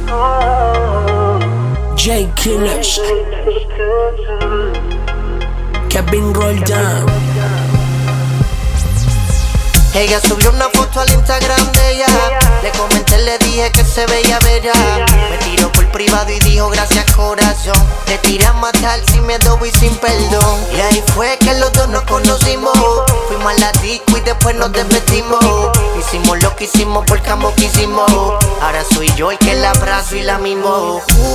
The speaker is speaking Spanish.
J Killers, Kevin Roldan. Ella subió una foto al Instagram de ella. Le comenté, le dije que se veía bella. Me tiró por privado y dijo gracias corazón. Te tiré a matar sin miedo y sin perdón. Y ahí fue que los dos nos conocimos. Fuimos a la disco y después nos despedimos. Hicimos lo que hicimos porque ambos quisimos. Ahora soy yo el que la abrazo y la mimo.